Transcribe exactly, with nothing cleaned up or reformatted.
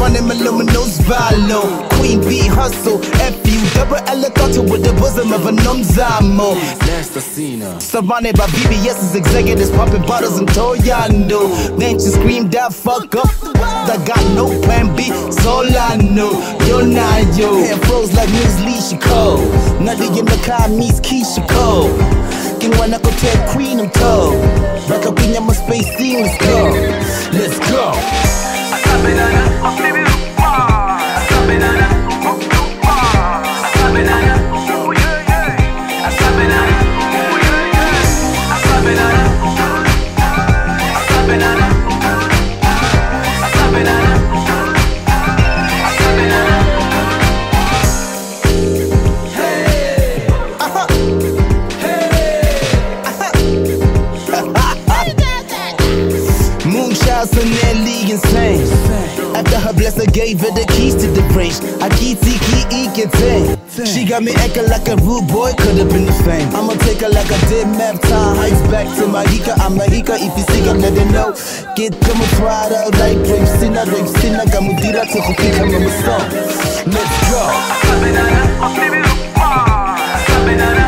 running my luminous valo. Queen bee hustle, F U, double elevator with the bosom of a numzamo. Surrounded by B B S's executives, popping bottles and Toyando. Then she screamed out, fuck up. I got no plan B, so I know. Yo, nah, yo. Hair froze like Miss Leisha Cole. Nutty in the car meets Keisha Cole. King when I go tell Queen I'm told. Back up in my space scene, let's go. Let's go. Moonshots in that league insane. After her bless, I gave her the keys to the range. I keep tiki eking. She got me acting like a rude boy, could've been the fame. I'ma take her like I did map time heights back to Mahika. I'm Mahika, if you see her, let her know. Get them tried out like Brave Sinner, Brave Sinner. Gamudira to Hopika, Mama Song. Let's go.